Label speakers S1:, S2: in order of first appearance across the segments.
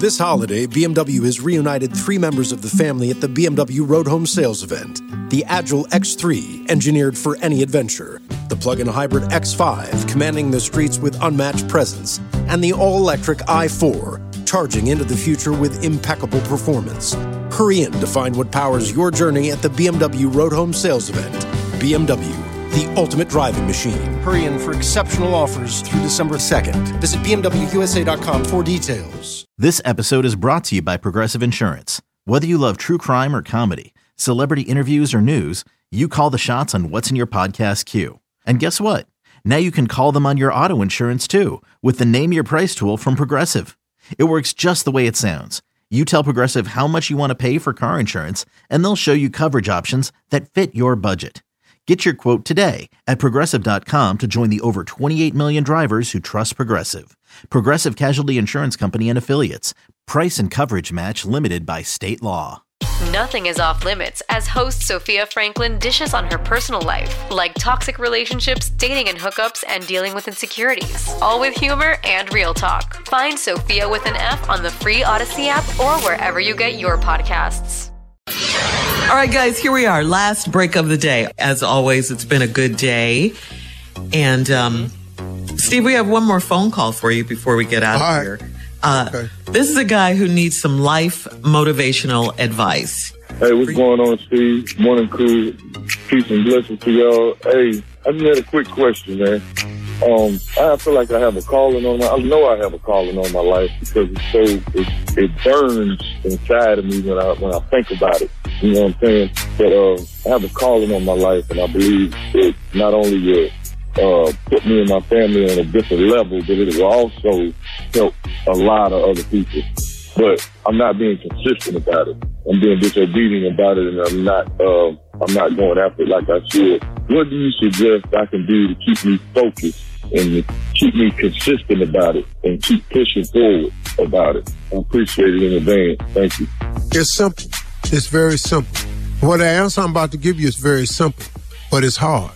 S1: This holiday, BMW has reunited 3 members of the family at the BMW Road Home Sales event. The Agile X3, engineered for any adventure. The plug-in hybrid X5, commanding the streets with unmatched presence. And the all-electric i4, charging into the future with impeccable performance. Hurry in to find what powers your journey at the BMW Road Home Sales event. BMW, the ultimate driving machine. Hurry in for exceptional offers through December 2nd. Visit BMWUSA.com for details.
S2: This episode is brought to you by Progressive Insurance. Whether you love true crime or comedy, celebrity interviews or news, you call the shots on what's in your podcast queue. And guess what? Now you can call them on your auto insurance too with the Name Your Price tool from Progressive. It works just the way it sounds. You tell Progressive how much you want to pay for car insurance, and they'll show you coverage options that fit your budget. Get your quote today at Progressive.com to join the over 28 million drivers who trust Progressive. Progressive Casualty Insurance Company and Affiliates. Price and coverage match limited by state law.
S3: Nothing is off limits as host Sophia Franklin dishes on her personal life, like toxic relationships, dating and hookups, and dealing with insecurities. All with humor and real talk. Find Sophia with an F on the free Odyssey app or wherever you get your podcasts.
S4: All right, guys, here we are. Last break of the day. As always, it's been a good day. And, Steve, we have one more phone call for you before we get out of here. Okay. This is a guy who needs some life motivational advice.
S5: Hey, what's going on, Steve? Morning, crew. Peace and blessings to y'all. Hey, I just had a quick question, man. I feel like I have a calling on I know I have a calling on my life because it burns inside of me when I think about it. You know what I'm saying? But I have a calling on my life, and I believe it not only will put me and my family on a different level, but it will also help a lot of other people. But I'm not being consistent about it. I'm being disobedient about it, and I'm not going after it like I should. What do you suggest I can do to keep me focused and keep me consistent about it and keep pushing forward about it? I appreciate it in advance. Thank you.
S6: It's simple. It's very simple. What the answer I'm about to give you is very simple, but it's hard.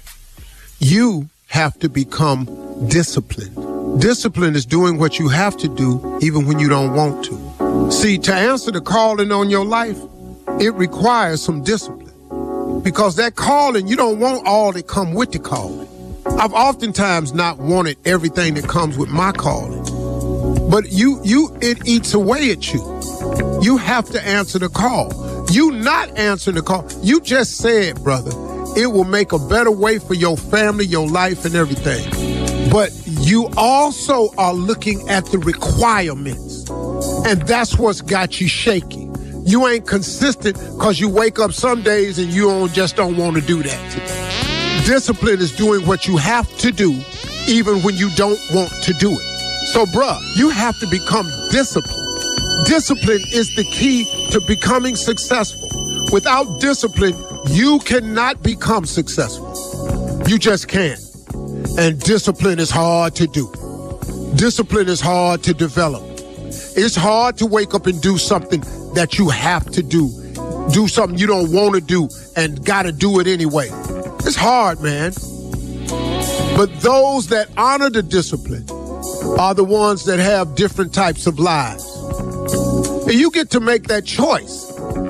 S6: You have to become disciplined. Discipline is doing what you have to do even when you don't want to. See, to answer the calling on your life, it requires some discipline. Because that calling, you don't want all that come with the calling. I've oftentimes not wanted everything that comes with my calling. But it eats away at you. You have to answer the call. You not answering the call. You just said, brother, it will make a better way for your family, your life, and everything. But you also are looking at the requirements. And that's what's got you shaky. You ain't consistent because you wake up some days and you just don't want to do that. Discipline is doing what you have to do even when you don't want to do it. So, bruh, you have to become disciplined. Discipline is the key to becoming successful. Without discipline, you cannot become successful. You just can't. And discipline is hard to do. Discipline is hard to develop. It's hard to wake up and do something that you have to do. Do something you don't want to do and got to do it anyway. It's hard, man. But those that honor the discipline are the ones that have different types of lives. And you get to make that choice.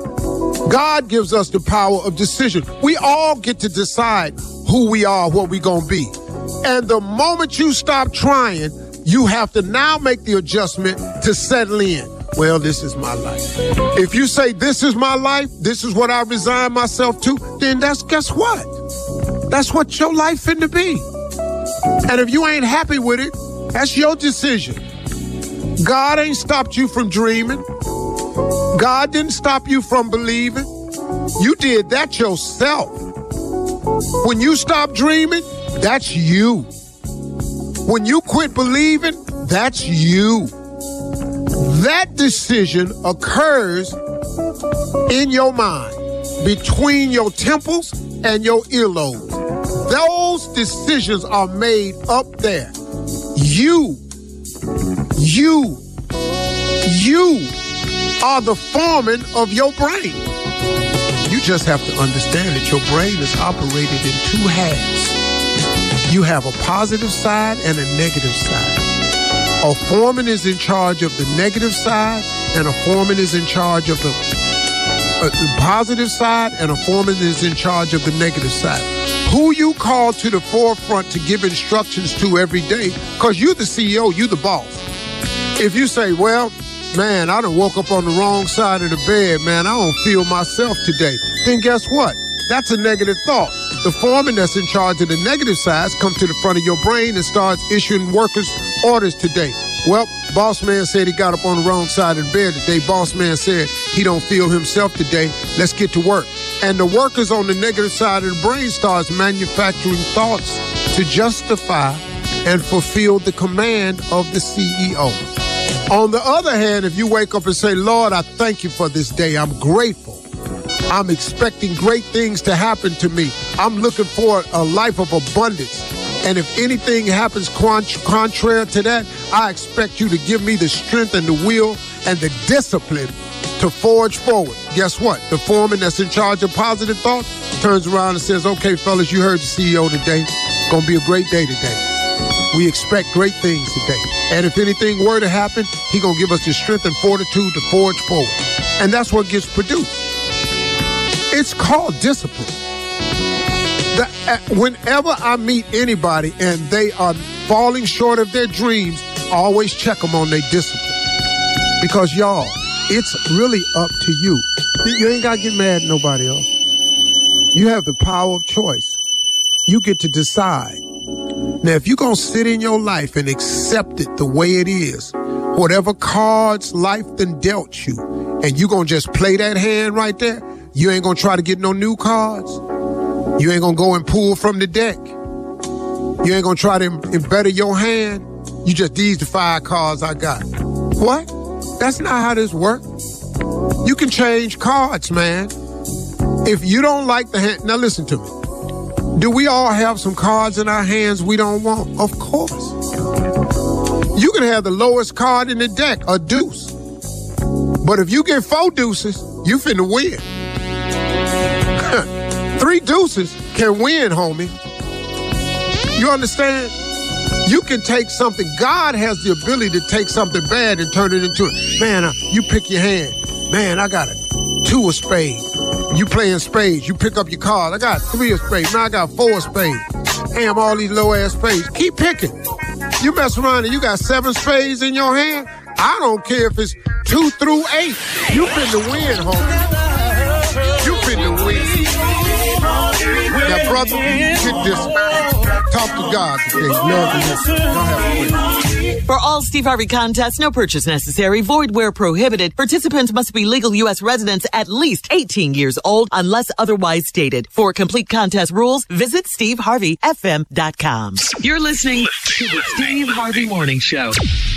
S6: God gives us the power of decision. We all get to decide who we are, what we're going to be. And the moment you stop trying, you have to now make the adjustment to settle in. Well, this is my life. If you say, this is my life, this is what I resign myself to, then guess what? That's what your life finna be. And if you ain't happy with it, that's your decision. God ain't stopped you from dreaming. God didn't stop you from believing. You did that yourself. When you stop dreaming, that's you. When you quit believing, that's you. That decision occurs in your mind, between your temples and your earlobes. Those decisions are made up there. You are the foreman of your brain. You just have to understand that your brain is operated in two halves. You have a positive side and a negative side. A foreman is in charge of the negative side, and a foreman is in charge of the positive side, and a foreman is in charge of the negative side. Who you call to the forefront to give instructions to every day, because you're the CEO, you're the boss. If you say, well, man, I done woke up on the wrong side of the bed, man, I don't feel myself today, then guess what? That's a negative thought. The foreman that's in charge of the negative sides come to the front of your brain and starts issuing workers orders today. Well, boss man said he got up on the wrong side of the bed today. Boss man said he don't feel himself today. Let's get to work. And the workers on the negative side of the brain starts manufacturing thoughts to justify and fulfill the command of the CEO. On the other hand, if you wake up and say, Lord, I thank you for this day. I'm grateful. I'm expecting great things to happen to me. I'm looking for a life of abundance. And if anything happens contrary to that, I expect you to give me the strength and the will and the discipline to forge forward. Guess what? The foreman that's in charge of positive thought turns around and says, okay, fellas, you heard the CEO today. It's going to be a great day today. We expect great things today. And if anything were to happen, he's going to give us the strength and fortitude to forge forward. And that's what gets produced. It's called discipline. Whenever I meet anybody and they are falling short of their dreams, I always check them on their discipline. Because, y'all, it's really up to you. You ain't got to get mad at nobody else. You have the power of choice. You get to decide. Now, if you're going to sit in your life and accept it the way it is, whatever cards life done dealt you, and you're going to just play that hand right there, you ain't going to try to get no new cards. You ain't going to go and pull from the deck. You ain't going to try to better your hand. You just, these the 5 cards I got. What? That's not how this works. You can change cards, man. If you don't like the hand, now listen to me. Do we all have some cards in our hands we don't want? Of course. You can have the lowest card in the deck, a deuce. But if you get 4 deuces, you finna win. 3 deuces can win, homie. You understand? You can take something. God has the ability to take something bad and turn it into it. Man, you pick your hand. Man, I got a 2 of spades. You playing spades. You pick up your card. I got 3 of spades. Now I got 4 of spades. Damn, all these low-ass spades. Keep picking. You mess around and you got 7 spades in your hand. I don't care if it's 2 through 8. You finna win, homie. You finna win. Now, brother, get this. Talk to God today. Love to listen. Y'all have a great.
S4: For all Steve Harvey contests, no purchase necessary, void where prohibited. Participants must be legal U.S. residents at least 18 years old unless otherwise stated. For complete contest rules, visit SteveHarveyFM.com. You're listening to the Steve Harvey Morning Show.